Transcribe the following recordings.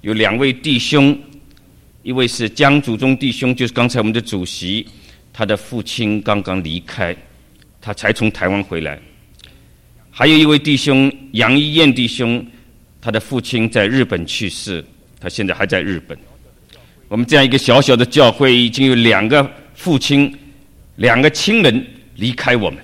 有2位弟兄，一位是江祖宗弟兄，就是刚才我们的主席，他的父亲刚刚离开，他才从台湾回来。还有一位弟兄杨一燕弟兄，他的父亲在日本去世，他现在还在日本。我们这样一个小小的教会，已经有2个父亲、2个亲人离开我们，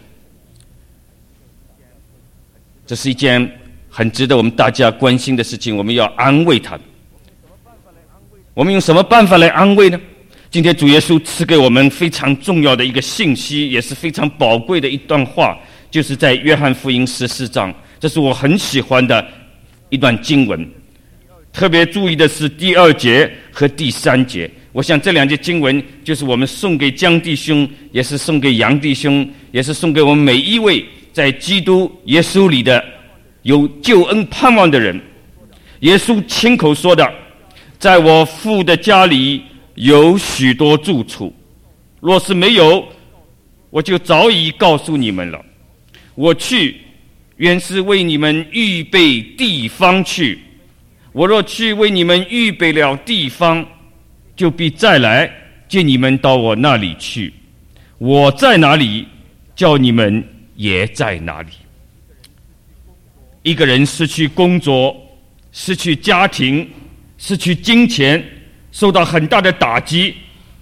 这是一件很值得我们大家关心的事情，我们要安慰他们。我们用什么办法来安慰呢？今天主耶稣赐给我们非常重要的一个信息，也是非常宝贵的一段话，就是在约翰福音14章，这是我很喜欢的一段经文。特别注意的是第2节和第3节，我想这2节经文就是我们送给江弟兄，也是送给杨弟兄，也是送给我们每一位在基督耶稣里的有救恩盼望的人。耶稣亲口说的，在我父的家里有许多住处，若是没有，我就早已告诉你们了。我去，原是为你们预备地方去。我若去为你们预备了地方，就必再来接你们到我那里去。我在哪里，叫你们也在哪里。一个人失去工作，失去家庭，失去金钱，受到很大的打击，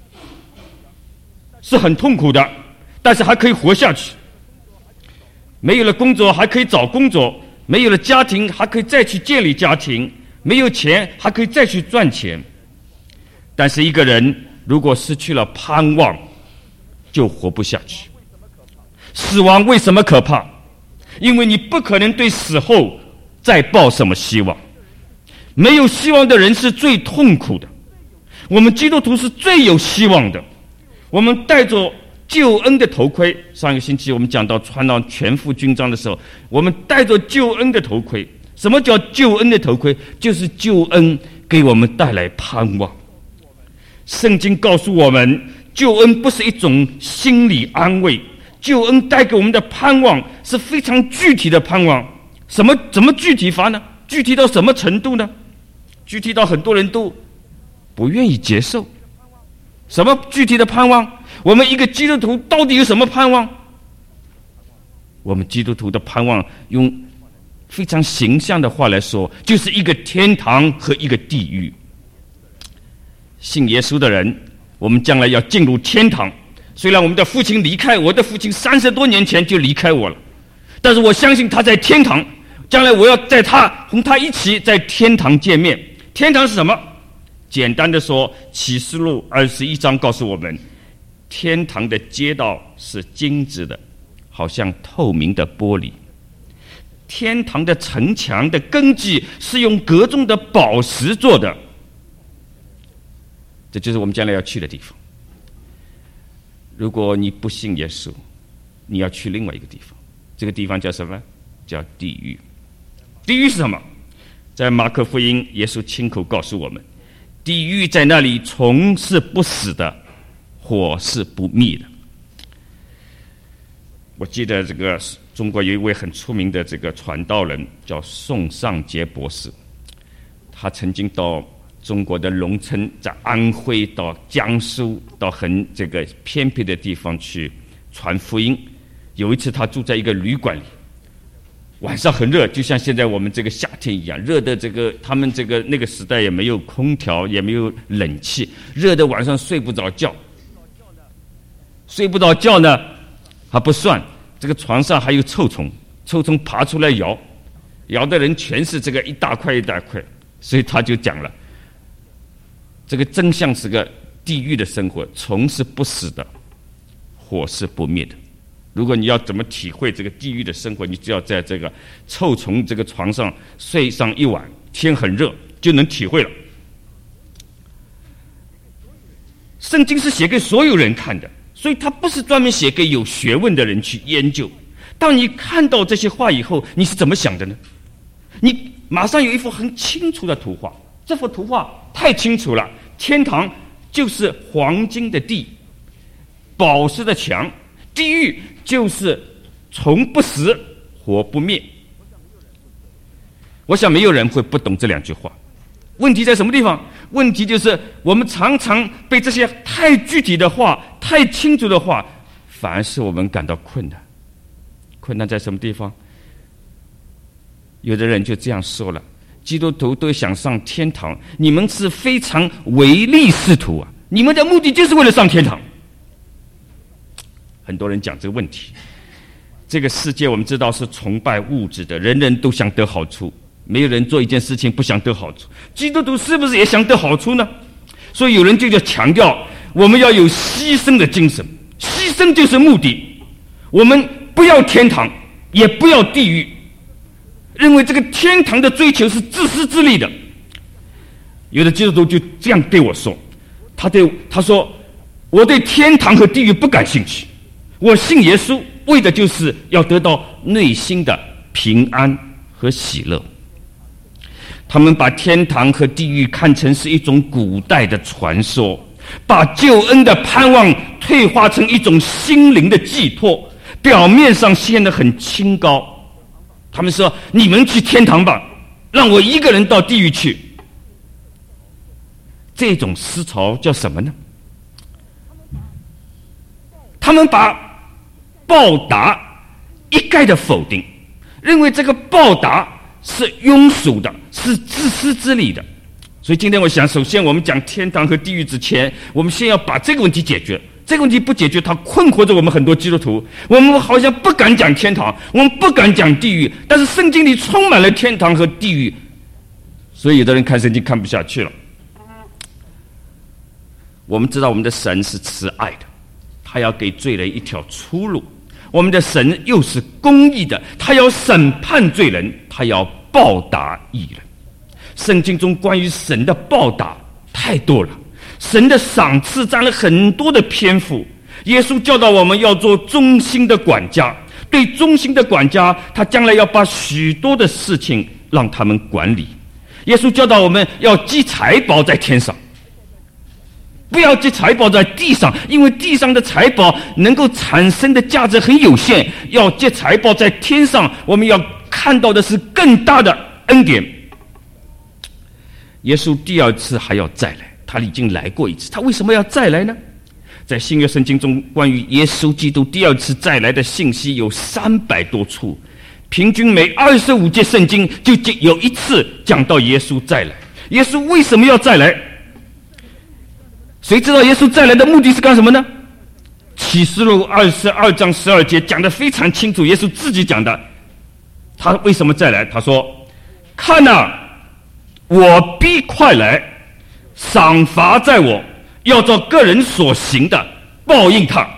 是很痛苦的，但是还可以活下去。没有了工作还可以找工作，没有了家庭还可以再去建立家庭，没有钱还可以再去赚钱。但是一个人如果失去了盼望，就活不下去。死亡为什么可怕？因为你不可能对死后再抱什么希望。没有希望的人是最痛苦的，我们基督徒是最有希望的。我们戴着救恩的头盔，上一个星期我们讲到穿上全副军装的时候，我们戴着救恩的头盔。什么叫救恩的头盔？就是救恩给我们带来盼望。圣经告诉我们，救恩不是一种心理安慰，救恩带给我们的盼望是非常具体的盼望。怎么具体法呢？具体到什么程度呢？具体到很多人都不愿意接受。什么具体的盼望？我们一个基督徒到底有什么盼望？我们基督徒的盼望，用非常形象的话来说，就是一个天堂和一个地狱。信耶稣的人，我们将来要进入天堂。虽然我们的父亲离开，我的父亲30多年前就离开我了，但是我相信他在天堂，将来我要同他一起在天堂见面。天堂是什么？简单的说，启示录21章告诉我们，天堂的街道是金子的，好像透明的玻璃。天堂的城墙的根基是用各种的宝石做的，这就是我们将来要去的地方。如果你不信耶稣，你要去另外一个地方，这个地方叫什么？叫地狱。地狱是什么？在马可福音，耶稣亲口告诉我们，地狱在那里，虫是不死的，火是不灭的。我记得这个中国有一位很出名的这个传道人，叫宋尚杰博士，他曾经到中国的农村，在安徽到江苏到很这个偏僻的地方去传福音。有一次他住在一个旅馆里，晚上很热，就像现在我们这个夏天一样热的，这个他们这个那个时代也没有空调，也没有冷气，热的晚上睡不着觉。睡不着觉呢还不算，这个床上还有臭虫，臭虫爬出来咬的人全是这个一大块一大块。所以他就讲了，这个真像是个地狱的生活，虫是不死的，火是不灭的。如果你要怎么体会这个地狱的生活，你只要在这个臭虫这个床上睡上一晚，天很热，就能体会了。圣经是写给所有人看的，所以它不是专门写给有学问的人去研究。当你看到这些话以后，你是怎么想的呢？你马上有一幅很清楚的图画，这幅图画太清楚了。天堂就是黄金的地，宝石的墙；地狱就是虫不死，火不灭。我想没有人会不懂这2句话。 问题在什么地方？问题就是我们常常被这些太具体的话、太清楚的话，反而使我们感到困难。困难在什么地方？有的人就这样说了：基督徒都想上天堂，你们是非常唯利是图啊！你们的目的就是为了上天堂。很多人讲这个问题。这个世界我们知道是崇拜物质的，人人都想得好处，没有人做一件事情不想得好处。基督徒是不是也想得好处呢？所以有人就要强调，我们要有牺牲的精神，牺牲就是目的。我们不要天堂，也不要地狱，认为这个天堂的追求是自私自利的。有的基督徒就这样对我说，他说我对天堂和地狱不感兴趣，我信耶稣为的就是要得到内心的平安和喜乐。他们把天堂和地狱看成是一种古代的传说，把救恩的盼望退化成一种心灵的寄托，表面上显得很清高。他们说：你们去天堂吧，让我一个人到地狱去。这种思潮叫什么呢？他们把报答一概的否定，认为这个报答是庸俗的，是自私自利的。所以今天我想，首先我们讲天堂和地狱之前，我们先要把这个问题解决。这个问题不解决，它困惑着我们很多基督徒。我们好像不敢讲天堂，我们不敢讲地狱，但是圣经里充满了天堂和地狱，所以有的人看圣经看不下去了。我们知道我们的神是慈爱的，他要给罪人一条出路。我们的神又是公义的，他要审判罪人，他要报答义人。圣经中关于神的报答太多了，神的赏赐占了很多的篇幅。耶稣教导我们要做忠心的管家，对忠心的管家，他将来要把许多的事情让他们管理。耶稣教导我们要积财宝在天上，不要积财宝在地上，因为地上的财宝能够产生的价值很有限。要积财宝在天上，我们要看到的是更大的恩典。耶稣第二次还要再来，他已经来过一次，他为什么要再来呢？在新约圣经中，关于耶稣基督第二次再来的信息有300多处，平均每25节圣经就有一次讲到耶稣再来。耶稣为什么要再来？谁知道耶稣再来的目的是干什么呢？启示录22章12节讲得非常清楚，耶稣自己讲的。他为什么再来？他说：看啊，我必快来，赏罚在我，要照个人所行的报应他。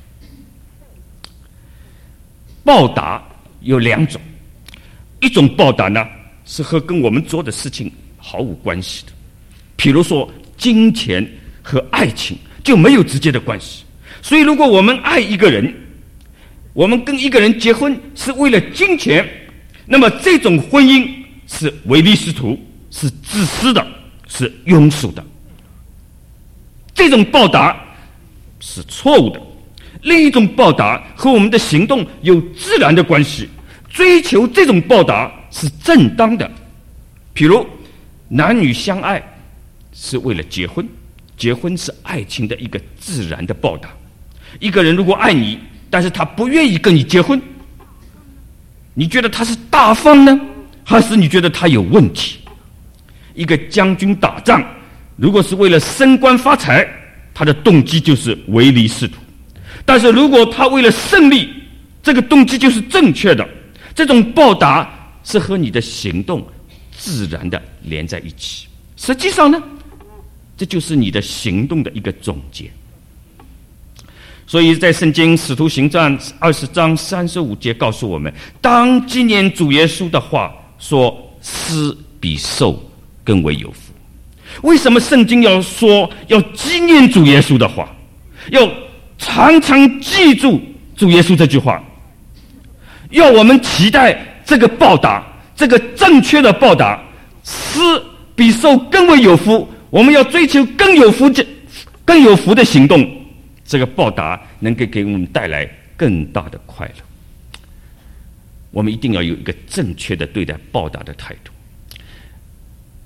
报答有2种，一种报答呢是和跟我们做的事情毫无关系的，比如说金钱和爱情就没有直接的关系。所以如果我们爱一个人，我们跟一个人结婚是为了金钱，那么这种婚姻是唯利是图，是自私的，是庸俗的。这种报答是错误的。另一种报答和我们的行动有自然的关系，追求这种报答是正当的。比如男女相爱是为了结婚，结婚是爱情的一个自然的报答。一个人如果爱你，但是他不愿意跟你结婚，你觉得他是大方呢，还是你觉得他有问题？一个将军打仗，如果是为了升官发财，他的动机就是唯利是图。但是如果他为了胜利，这个动机就是正确的。这种报答是和你的行动自然的连在一起。实际上呢，这就是你的行动的一个总结。所以在圣经使徒行传20章35节告诉我们，当纪念主耶稣的话说，施比受更为有福。为什么圣经要说要纪念主耶稣的话，要常常记住主耶稣这句话，要我们期待这个报答，这个正确的报答，施比受更为有福。我们要追求更有福的行动，这个报答能够给我们带来更大的快乐。我们一定要有一个正确的对待报答的态度。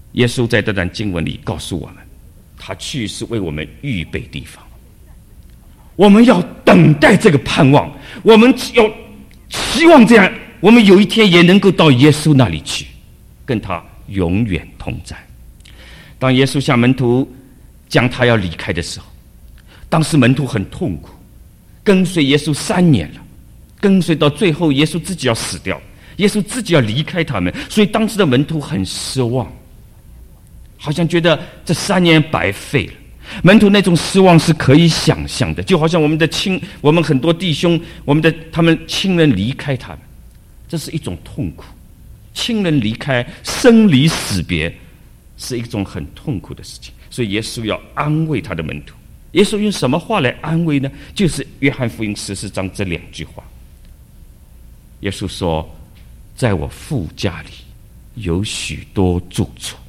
耶稣在这段经文里告诉我们，他去是为我们预备地方。我们要等待这个盼望，我们要希望这样，我们有一天也能够到耶稣那里去，跟他永远同在。当耶稣向门徒讲他要离开的时候，当时门徒很痛苦，跟随耶稣3年了，跟随到最后耶稣自己要死掉，耶稣自己要离开他们，所以当时的门徒很失望，好像觉得这3年白费了。门徒那种失望是可以想象的，就好像我们很多弟兄，他们亲人离开他们，这是一种痛苦。亲人离开，生离死别，是一种很痛苦的事情。所以耶稣要安慰他的门徒。耶稣用什么话来安慰呢？就是约翰福音14章这2句话。耶稣说：“在我父家里有许多住处，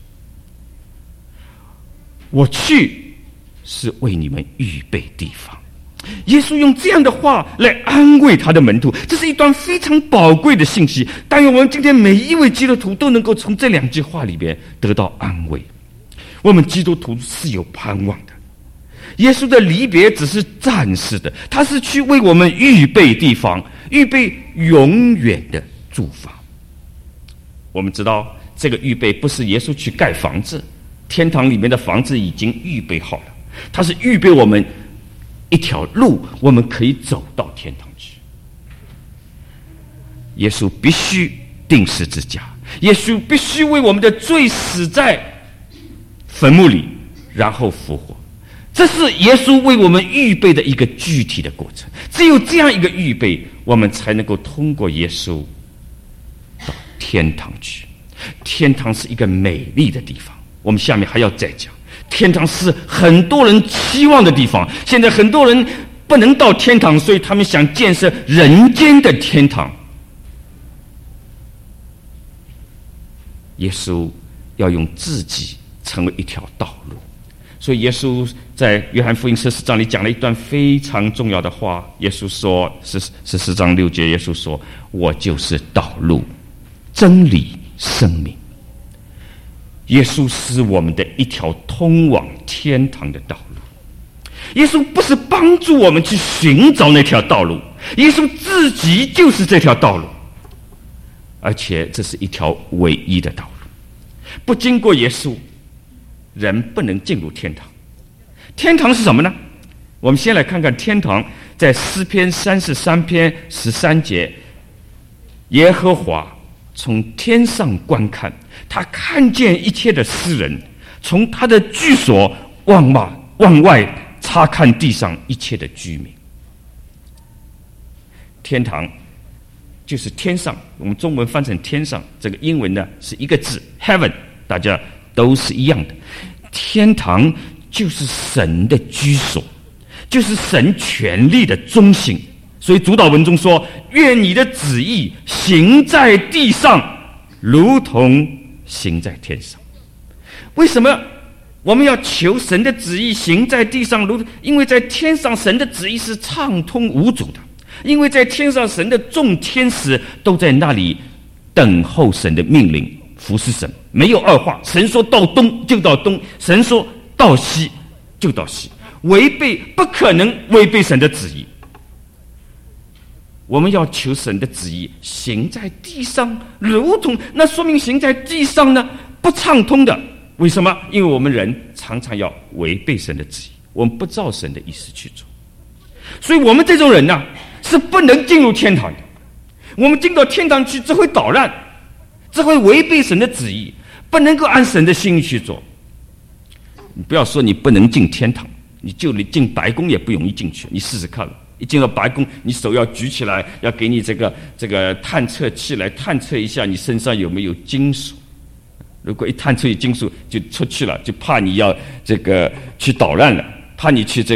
我去是为你们预备地方。”耶稣用这样的话来安慰他的门徒，这是一段非常宝贵的信息。但愿我们今天每一位基督徒都能够从这2句话里边得到安慰。我们基督徒是有盼望的。耶稣的离别只是暂时的，他是去为我们预备地方，预备永远的住房。我们知道这个预备不是耶稣去盖房子，天堂里面的房子已经预备好了，他是预备我们一条路，我们可以走到天堂去。耶稣必须钉十字架，耶稣必须为我们的罪死在坟墓里，然后复活。这是耶稣为我们预备的一个具体的过程。只有这样一个预备，我们才能够通过耶稣到天堂去。天堂是一个美丽的地方，我们下面还要再讲。天堂是很多人期望的地方，现在很多人不能到天堂，所以他们想建设人间的天堂。耶稣要用自己成为一条道路，所以耶稣在约翰福音14章里讲了一段非常重要的话。耶稣说，14章6节，耶稣说：“我就是道路、真理、生命。”耶稣是我们的一条通往天堂的道路。耶稣不是帮助我们去寻找那条道路，耶稣自己就是这条道路，而且这是一条唯一的道路。不经过耶稣，人不能进入天堂。天堂是什么呢？我们先来看看天堂，在诗篇33篇13节，耶和华从天上观看，他看见一切的诗人，从他的居所往外察看地上一切的居民。天堂就是天上，我们中文翻成天上，这个英文呢是一个字 heaven， 大家都是一样的。天堂就是神的居所，就是神权力的中心。所以主祷文中说：“愿你的旨意行在地上，如同行在天上。”为什么我们要求神的旨意行在地上？因为在天上神的旨意是畅通无阻的，因为在天上神的众天使都在那里等候神的命令，服侍神，没有二话。神说到东就到东，神说到西就到西，不可能违背神的旨意。我们要求神的旨意行在地上，如同，那说明行在地上呢不畅通的。为什么？因为我们人常常要违背神的旨意，我们不照神的意思去做，所以我们这种人呢是不能进入天堂的。我们进到天堂去，只会捣乱，只会违背神的旨意，不能够按神的心意去做。你不要说你不能进天堂，你就连进白宫也不容易进去，你试试看了。一进到白宫，你手要举起来，要给你这个探测器来探测一下你身上有没有金属。如果一探测有金属就出去了，就怕你要去捣乱了，怕你去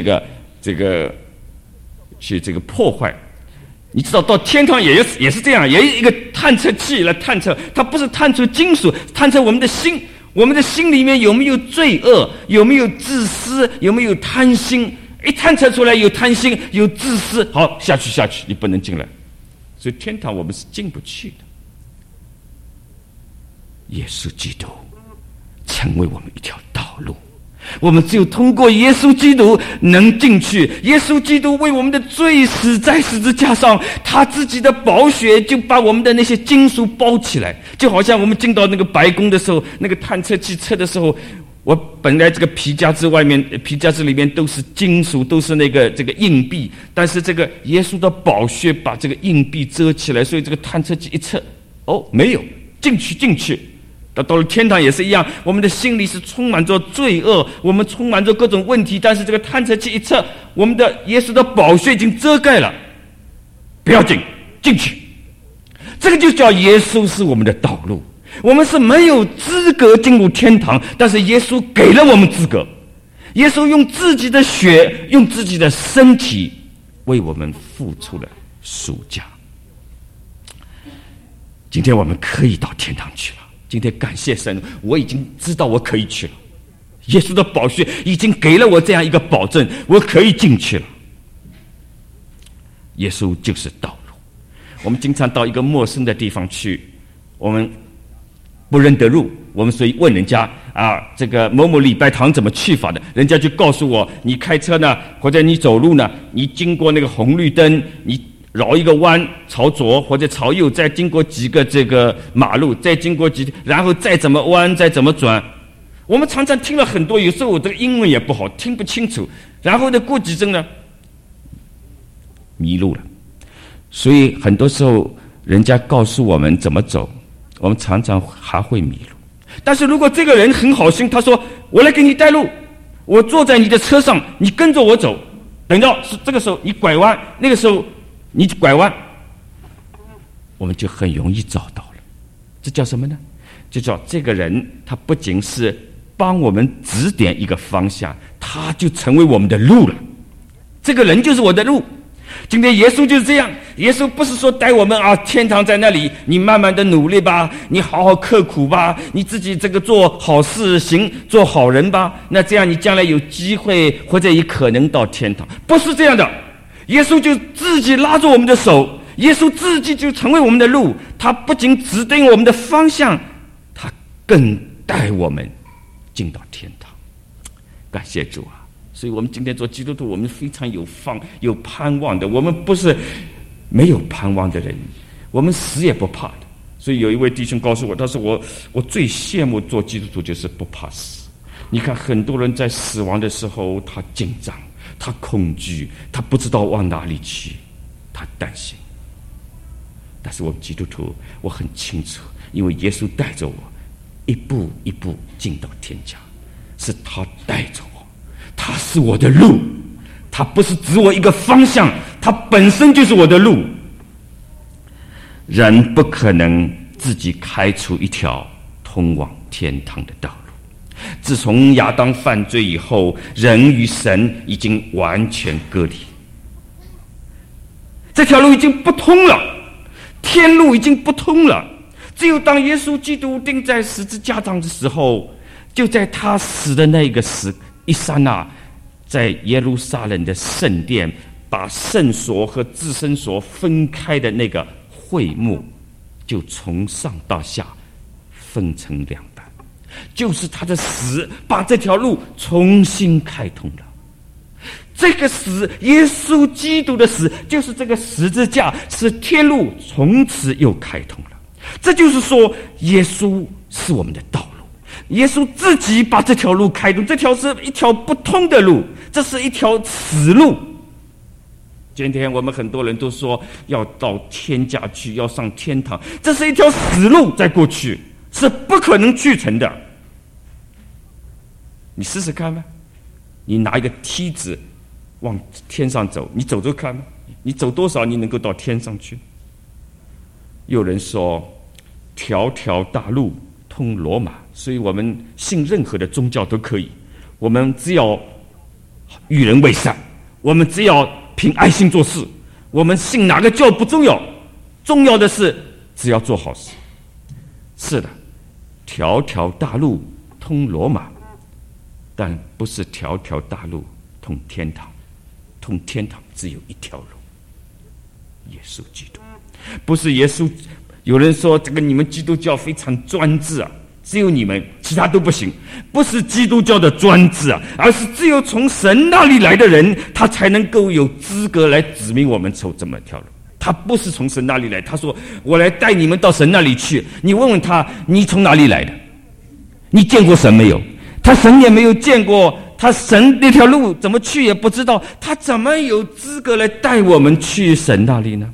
去破坏。你知道到天堂也是这样，也有一个探测器来探测，它不是探测金属，探测我们的心，我们的心里面有没有罪恶，有没有自私，有没有贪心。一探测出来有贪心有自私，好，下去，你不能进来。所以天堂我们是进不去的。耶稣基督成为我们一条道路。我们只有通过耶稣基督能进去。耶稣基督为我们的罪死在十字架上，他自己的宝血就把我们的那些经书包起来，就好像我们进到那个白宫的时候，那个探测器测的时候，我本来这个皮夹子里面都是金属，都是这个硬币，但是这个耶稣的宝血把这个硬币遮起来，所以这个探测器一测，没有，进去。到了天堂也是一样，我们的心里是充满着罪恶，我们充满着各种问题，但是这个探测器一测，我们的耶稣的宝血已经遮盖了，不要进去。这个就叫耶稣是我们的道路。我们是没有资格进入天堂，但是耶稣给了我们资格。耶稣用自己的血，用自己的身体为我们付出了赎价。今天我们可以到天堂去了。今天感谢神，我已经知道我可以去了。耶稣的宝血已经给了我这样一个保证，我可以进去了。耶稣就是道路。我们经常到一个陌生的地方去，我们不认得路，我们所以问人家这个某某礼拜堂怎么去法的，人家就告诉我，你开车呢，或者你走路呢，你经过那个红绿灯，你绕一个弯，朝左或者朝右，再经过几个这个马路，再经过然后再怎么弯，再怎么转。我们常常听了很多，有时候我这个英文也不好，听不清楚，然后呢过几阵呢迷路了。所以很多时候人家告诉我们怎么走，我们常常还会迷路。但是如果这个人很好心，他说我来给你带路，我坐在你的车上，你跟着我走，等到这个时候你拐弯，那个时候你拐弯，我们就很容易找到了。这叫什么呢？就叫这个人他不仅是帮我们指点一个方向，他就成为我们的路了。这个人就是我的路。今天耶稣就是这样，耶稣不是说带我们天堂在那里，你慢慢的努力吧，你好好刻苦吧，你自己这个做好事行，做好人吧，那这样你将来有机会或者也可能到天堂。不是这样的，耶稣就自己拉着我们的手，耶稣自己就成为我们的路，他不仅指定我们的方向，他更带我们进到天堂。感谢主啊！所以我们今天做基督徒，我们非常有盼望的，我们不是没有盼望的人，我们死也不怕的。所以有一位弟兄告诉我，他说我最羡慕做基督徒就是不怕死。你看很多人在死亡的时候，他紧张，他恐惧，他不知道往哪里去，他担心。但是我们基督徒，我很清楚，因为耶稣带着我一步一步进到天家，是他带着我，他是我的路，他不是指我一个方向，他本身就是我的路。人不可能自己开出一条通往天堂的道路。自从亚当犯罪以后，人与神已经完全隔离，这条路已经不通了，天路已经不通了。只有当耶稣基督钉在十字架上的时候，就在他死的那个一刹那，在耶路撒冷的圣殿，把圣所和至圣所分开的那个会幕，就从上到下分成两半，就是他的死把这条路重新开通了。这个死，耶稣基督的死，就是这个十字架，使天路从此又开通了。这就是说，耶稣是我们的道路，耶稣自己把这条路开通，这条是一条不通的路，这是一条死路。今天我们很多人都说要到天家去，要上天堂，这是一条死路，在过去是不可能去成的。你试试看吧，你拿一个梯子往天上走，你走走看吧，你走多少你能够到天上去？有人说条条大路通罗马，所以我们信任何的宗教都可以，我们只要与人为善，我们只要凭爱心做事，我们信哪个教不重要，重要的是只要做好事。是的，条条大路通罗马，但不是条条大路通天堂。通天堂只有一条路，耶稣基督。不是耶稣，有人说这个你们基督教非常专制啊， 只有你们，其他都不行。不是基督教的专制啊，而是只有从神那里来的人，他才能够有资格来指明我们走这么一条路。他不是从神那里来，他说我来带你们到神那里去。你问问他，你从哪里来的？你见过神没有？他神也没有见过，他神那条路怎么去也不知道，他怎么有资格来带我们去神那里呢？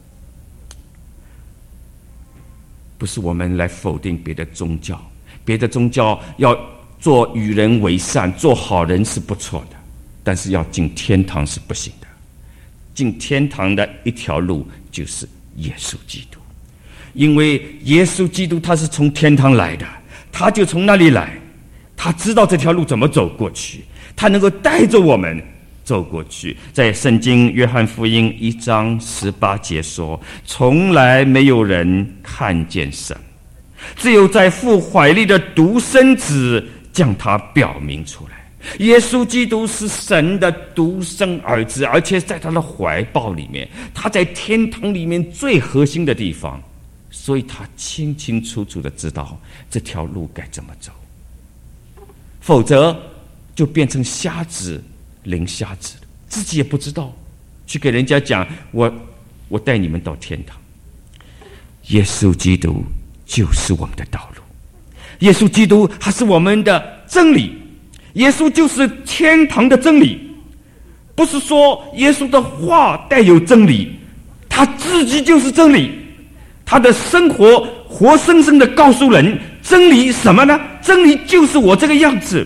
不是我们来否定别的宗教，别的宗教要做与人为善，做好人是不错的，但是要进天堂是不行的。进天堂的一条路就是耶稣基督，因为耶稣基督他是从天堂来的，他就从那里来，他知道这条路怎么走过去，他能够带着我们走过去。在圣经约翰福音1章18节说，从来没有人看见神，只有在父怀里的独生子将他表明出来。耶稣基督是神的独生儿子，而且在他的怀抱里面，他在天堂里面最核心的地方，所以他清清楚楚的知道这条路该怎么走，否则就变成瞎子领瞎子，自己也不知道，去给人家讲我带你们到天堂。耶稣基督就是我们的道路，耶稣基督还是我们的真理，耶稣就是天堂的真理。不是说耶稣的话带有真理，他自己就是真理，他的生活活生生的告诉人真理什么呢？真理就是我这个样子。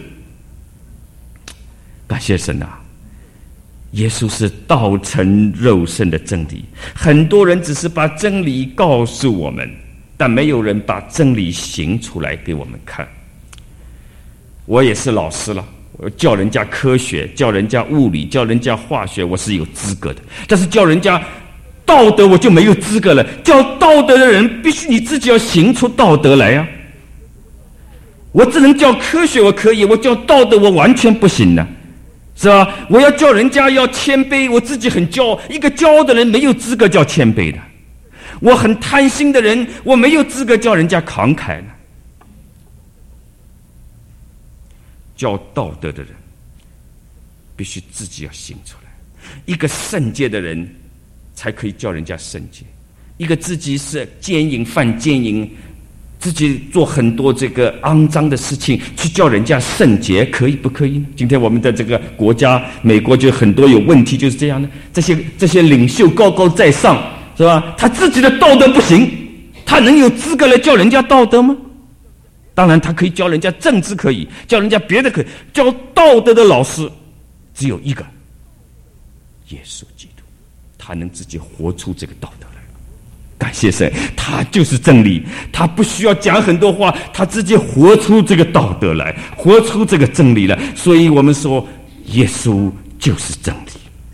感谢神啊，耶稣是道成肉身的真理。很多人只是把真理告诉我们，但没有人把真理行出来给我们看。我也是老师了，我教人家科学，教人家物理，教人家化学，我是有资格的。但是教人家道德我就没有资格了。教道德的人必须你自己要行出道德来啊。我只能教科学我可以，我教道德我完全不行呢，是吧？我要教人家要谦卑，我自己很骄傲，一个骄傲的人没有资格叫谦卑的。我很贪心的人，我没有资格叫人家慷慨呢。教道德的人必须自己要行出来，一个圣洁的人才可以叫人家圣洁。一个自己是奸淫犯奸淫，自己做很多这个肮脏的事情去叫人家圣洁，可以不可以呢？今天我们的这个国家美国就很多有问题，就是这样的。这些领袖高高在上，是吧？他自己的道德不行，他能有资格来教人家道德吗？当然他可以教人家政治，可以教人家别的，可以教道德的老师只有一个，耶稣基督，他能自己活出这个道德来。感谢神，他就是真理，他不需要讲很多话，他自己活出这个道德来，活出这个真理来。所以我们说耶稣就是真理。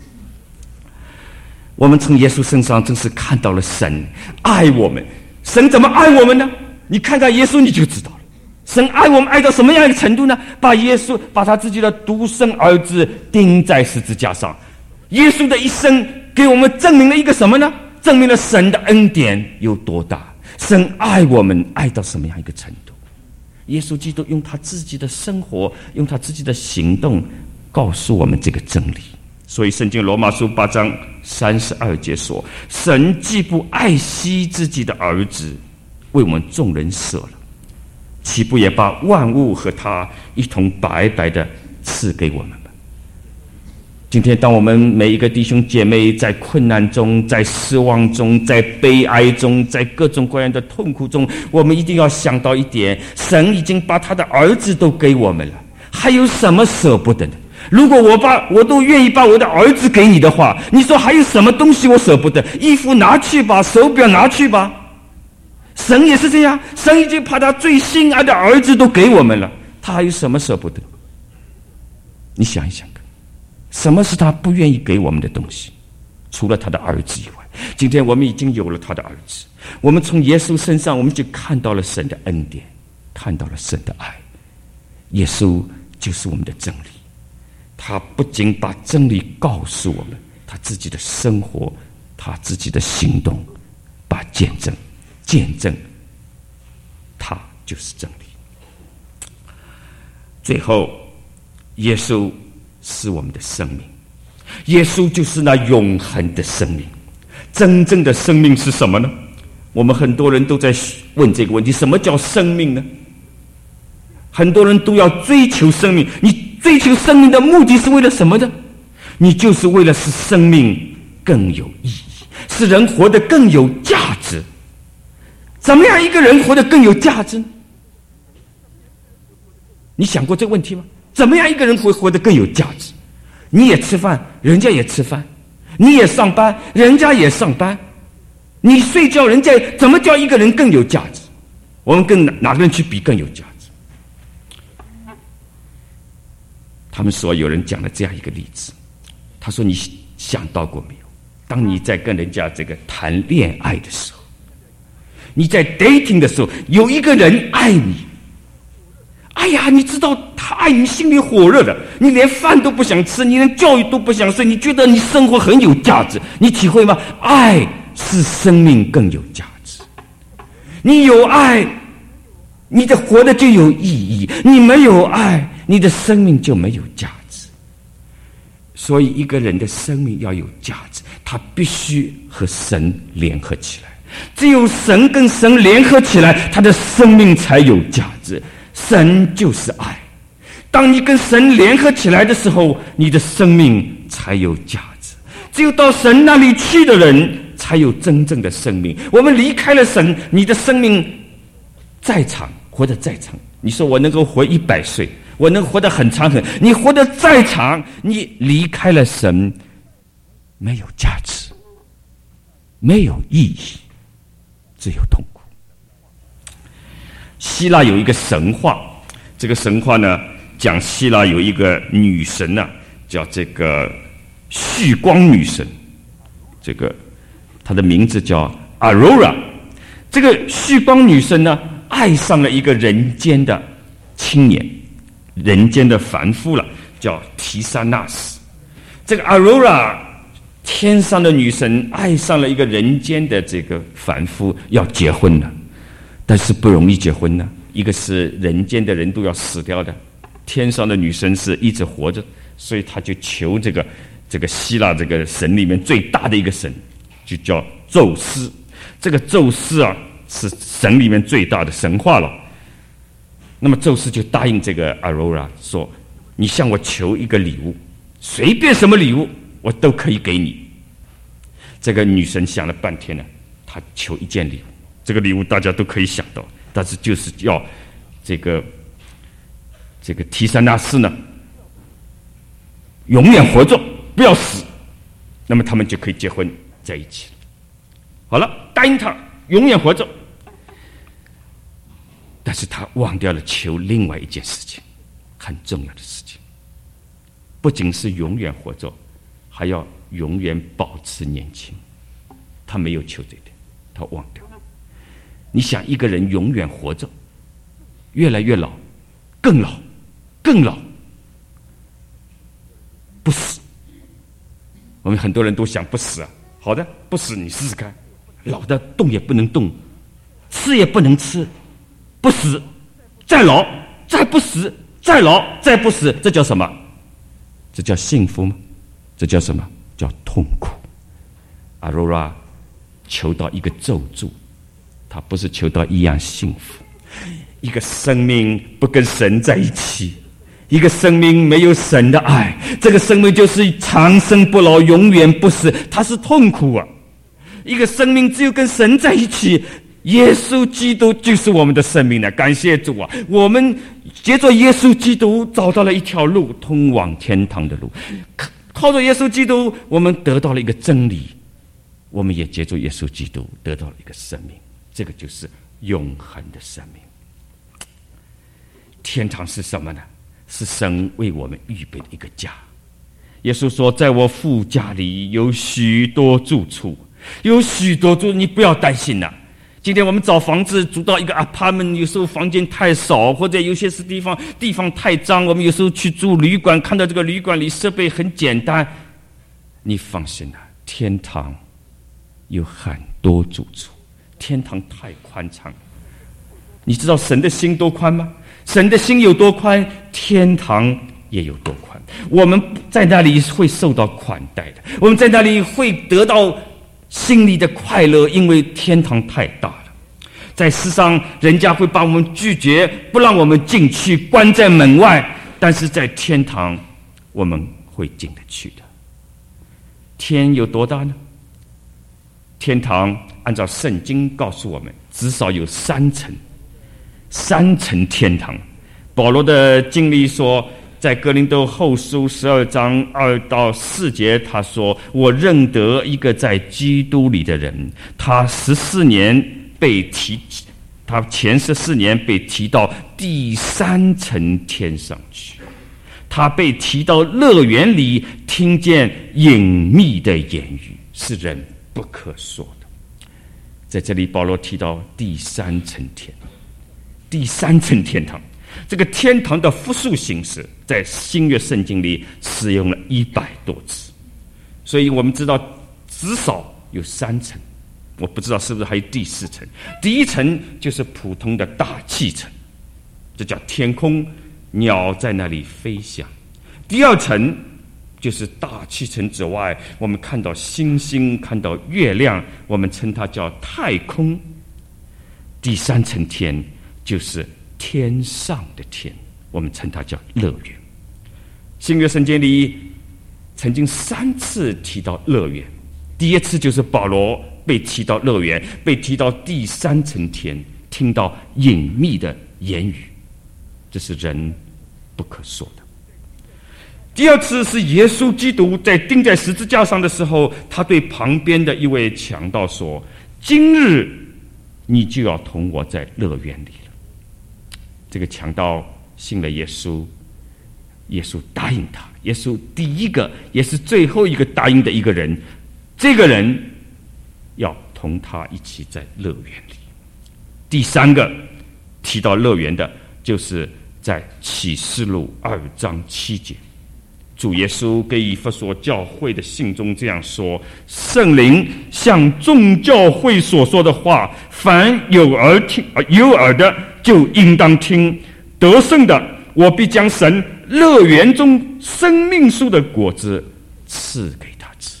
我们从耶稣身上真是看到了神爱我们。神怎么爱我们呢？你看看耶稣你就知道了。神爱我们爱到什么样的程度呢？把他自己的独生儿子钉在十字架上。耶稣的一生给我们证明了一个什么呢？证明了神的恩典有多大，神爱我们爱到什么样一个程度。耶稣基督用他自己的生活，用他自己的行动告诉我们这个真理。所以圣经罗马书8章32节说，神既不爱惜自己的儿子，为我们众人舍了，岂不也把万物和他一同白白的赐给我们吗？今天当我们每一个弟兄姐妹在困难中，在失望中，在悲哀中，在各种各样的痛苦中，我们一定要想到一点，神已经把他的儿子都给我们了，还有什么舍不得的？如果我都愿意把我的儿子给你的话，你说还有什么东西我舍不得？衣服拿去吧，手表拿去吧。神也是这样，神已经把他最心爱的儿子都给我们了，他还有什么舍不得？你想一想看，什么是他不愿意给我们的东西？除了他的儿子以外，今天我们已经有了他的儿子，我们从耶稣身上我们就看到了神的恩典，看到了神的爱。耶稣就是我们的真理，他不仅把真理告诉我们，他自己的生活，他自己的行动，把见证他就是真理。 最后，耶稣是我们的生命，耶稣就是那永恒的生命。真正的生命是什么呢？我们很多人都在问这个问题：什么叫生命呢？很多人都要追求生命，你追求生命的目的是为了什么呢？你就是为了使生命更有意义，使人活得更有价值。怎么样一个人活得更有价值呢？你想过这个问题吗？怎么样一个人会活得更有价值？你也吃饭，人家也吃饭；你也上班，人家也上班；你睡觉，人家怎么叫一个人更有价值？我们跟哪个人去比更有价值？他们说有人讲了这样一个例子，他说：“你想到过没有？当你在跟人家这个谈恋爱的时候，你在 dating 的时候，有一个人爱你，哎呀，你知道他爱你，心里火热的，你连饭都不想吃，你连觉都不想睡，你觉得你生活很有价值，你体会吗？爱使生命更有价值。你有爱，你的活的就有意义；你没有爱，你的生命就没有价值。所以，一个人的生命要有价值，他必须和神联合起来。只有神跟神联合起来，他的生命才有价值。神就是爱。当你跟神联合起来的时候，你的生命才有价值。只有到神那里去的人，才有真正的生命。我们离开了神，你的生命再长，活得再长，你说我能够活100岁，我能活得很长很，你活得再长，你离开了神，没有价值，没有意义，只有痛苦。希腊有一个神话，这个神话呢，讲希腊有一个女神呢，叫这个旭光女神，这个她的名字叫 Aurora。这个旭光女神呢，爱上了一个人间的青年，人间的凡夫了，叫提萨纳斯。这个 Aurora， 天上的女神爱上了一个人间的这个凡夫，要结婚了，但是不容易结婚呢。一个是人间的人都要死掉的，天上的女神是一直活着，所以他就求这个希腊这个神里面最大的一个神，就叫宙斯。这个宙斯啊，是神里面最大的神话了。那么宙斯就答应这个 Aurora 说：“你向我求一个礼物，随便什么礼物我都可以给你。”这个女神想了半天呢，她求一件礼物，这个礼物大家都可以想到，但是就是要这个提萨纳斯呢永远活着，不要死，那么他们就可以结婚在一起了。好了，答应他永远活着，但是他忘掉了求另外一件事情，很重要的事情，不仅是永远活着，还要永远保持年轻。他没有求这点，他忘掉了。你想一个人永远活着，越来越老，更老，更老，不死。我们很多人都想不死啊，好的，不死你试试看，老的动也不能动，吃也不能吃，不死，再老，再不死，再老，再不死，这叫什么？这叫幸福吗？这叫什么？叫痛苦。Aurora 求到一个咒诅，他不是求到一样幸福。一个生命不跟神在一起，一个生命没有神的爱，这个生命就是长生不老，永远不死，它是痛苦啊。一个生命只有跟神在一起，耶稣基督就是我们的生命了。感谢主啊，我们借着耶稣基督找到了一条路，通往天堂的路。靠着耶稣基督，我们得到了一个真理，我们也借着耶稣基督得到了一个生命，这个就是永恒的生命。天堂是什么呢？是神为我们预备的一个家。耶稣说：“在我父家里有许多住处，有许多住，你不要担心了。今天我们找房子租到一个 apartment， 有时候房间太少，或者有些是地方太脏，我们有时候去住旅馆，看到这个旅馆里设备很简单，你放心了，天堂有很多住处，天堂太宽敞。你知道神的心多宽吗？神的心有多宽， 天堂也有多宽。我们在那里会受到款待的，我们在那里会得到心里的快乐，因为天堂太大了。在世上，人家会把我们拒绝，不让我们进去，关在门外，但是在天堂我们会进得去的。天有多大呢？天堂按照圣经告诉我们，至少有3层天堂。保罗的经历说，在哥林多后书12章2到4节，他说：我认得一个在基督里的人，他14年被提，他前14年被提到第3层天上去，他被提到乐园里，听见隐秘的言语，是人不可说的。在这里保罗提到第3层天，第3层天堂。这个天堂的复数形式在新约圣经里使用了100多次，所以我们知道至少有3层，我不知道是不是还有第4层。第一层就是普通的大气层，这叫天空，鸟在那里飞翔。第2层就是大气层之外，我们看到星星，看到月亮，我们称它叫太空。第3层天就是天上的天，我们称它叫乐园。新约圣经里曾经3次提到乐园，第一次就是保罗被提到乐园，被提到第3层天，听到隐秘的言语，这是人不可说的。第2次是耶稣基督在钉在十字架上的时候，他对旁边的一位强盗说：今日你就要同我在乐园里了。这个强盗信了耶稣，耶稣答应他，耶稣第一个也是最后一个答应的一个人，这个人要同他一起在乐园里。第3个提到乐园的，就是在启示录2章7节，主耶稣给以弗所教会的信中这样说：圣灵向众教会所说的话，凡有耳的就应当听。得胜的，我必将神乐园中生命树的果子赐给他吃。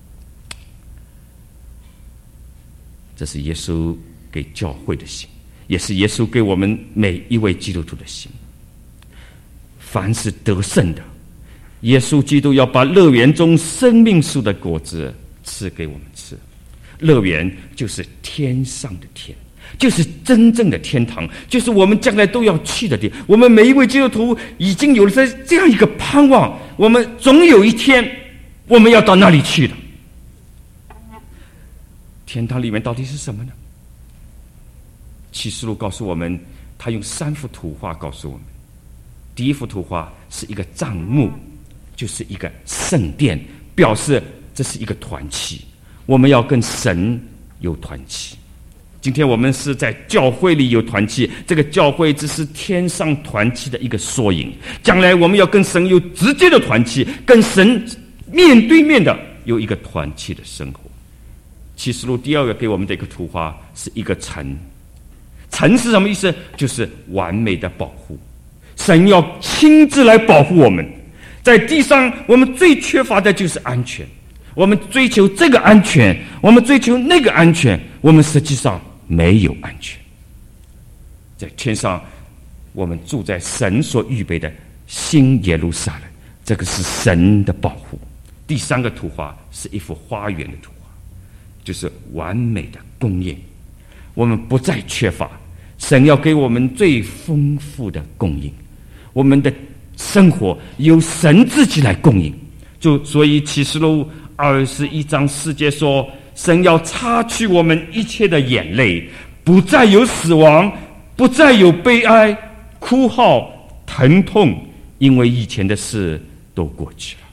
这是耶稣给教会的信，也是耶稣给我们每一位基督徒的信。凡是得胜的，耶稣基督要把乐园中生命树的果子赐给我们吃。乐园就是天上的天，就是真正的天堂，就是我们将来都要去的地方。我们每一位基督徒已经有了这样一个盼望，我们总有一天我们要到那里去的。天堂里面到底是什么呢？启示录告诉我们，他用3幅图画告诉我们。第一幅图画是一个帐幕，就是一个圣殿，表示这是一个团契，我们要跟神有团契。今天我们是在教会里有团契，这个教会只是天上团契的一个缩影。将来我们要跟神有直接的团契，跟神面对面的有一个团契的生活。启示录第2个给我们的一个图画是一个城，城是什么意思？就是完美的保护。神要亲自来保护我们。在地上我们最缺乏的就是安全，我们追求这个安全，我们追求那个安全，我们实际上没有安全。在天上我们住在神所预备的新耶路撒冷，这个是神的保护。第3个图画是一幅花园的图画，就是完美的供应，我们不再缺乏，神要给我们最丰富的供应，我们的生活由神自己来供应。所以启示录21章4节说，神要擦去我们一切的眼泪，不再有死亡，不再有悲哀、哭号、疼痛，因为以前的事都过去了。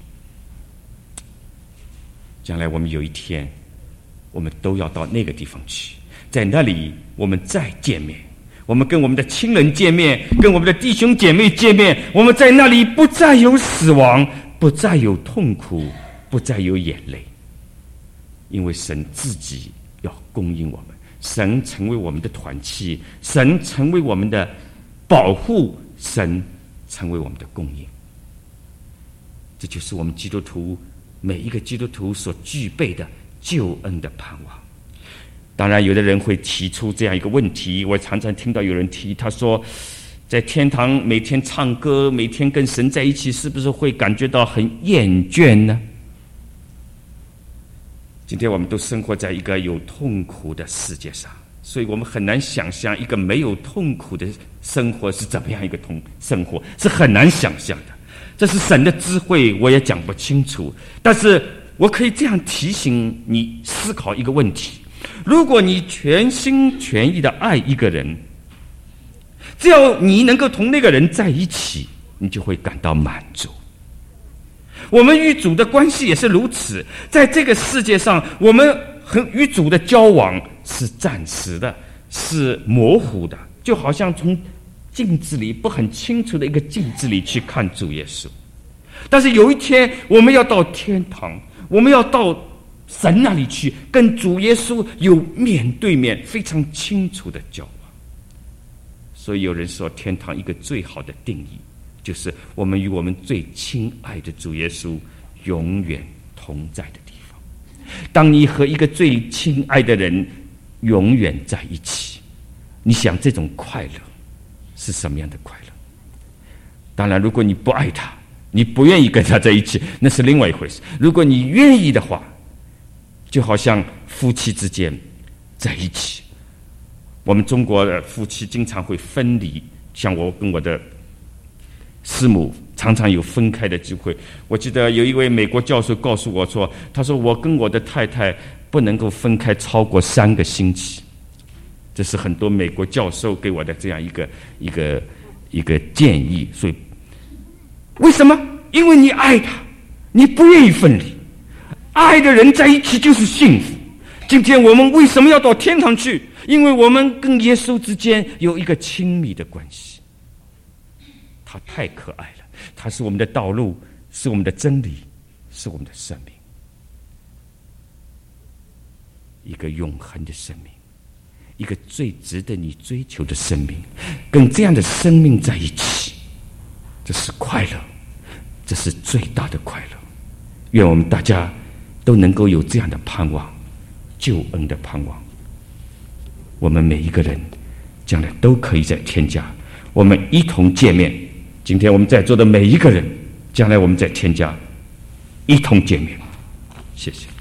将来我们有一天，我们都要到那个地方去，在那里我们再见面，我们跟我们的亲人见面，跟我们的弟兄姐妹见面，我们在那里不再有死亡，不再有痛苦，不再有眼泪，因为神自己要供应我们，神成为我们的团契，神成为我们的保护，神成为我们的供应。这就是我们基督徒每一个基督徒所具备的救恩的盼望。当然有的人会提出这样一个问题，我常常听到有人提，他说在天堂每天唱歌，每天跟神在一起，是不是会感觉到很厌倦呢？今天我们都生活在一个有痛苦的世界上，所以我们很难想象一个没有痛苦的生活是怎么样一个生活，是很难想象的。这是神的智慧，我也讲不清楚。但是我可以这样提醒你思考一个问题：如果你全心全意的爱一个人，只要你能够同那个人在一起，你就会感到满足。我们与主的关系也是如此，在这个世界上，我们与主的交往是暂时的，是模糊的，就好像从镜子里不很清楚的一个镜子里去看主耶稣。但是有一天我们要到天堂，我们要到神那里去，跟主耶稣有面对面非常清楚的交往。所以有人说，天堂一个最好的定义就是我们与我们最亲爱的主耶稣永远同在的地方。当你和一个最亲爱的人永远在一起，你想这种快乐是什么样的快乐？当然如果你不爱他，你不愿意跟他在一起，那是另外一回事。如果你愿意的话，就好像夫妻之间在一起。我们中国的夫妻经常会分离，像我跟我的师母常常有分开的机会。我记得有一位美国教授告诉我说，他说我跟我的太太不能够分开超过3个星期。这是很多美国教授给我的这样一个建议。所以为什么？因为你爱他，你不愿意分离。爱的人在一起就是幸福。今天我们为什么要到天堂去？因为我们跟耶稣之间有一个亲密的关系。他太可爱了，他是我们的道路，是我们的真理，是我们的生命，一个永恒的生命，一个最值得你追求的生命。跟这样的生命在一起，这是快乐，这是最大的快乐。愿我们大家都能够有这样的盼望，救恩的盼望。我们每一个人将来都可以在天家，我们一同见面。今天我们在座的每一个人，将来我们在天家一同见面。谢谢。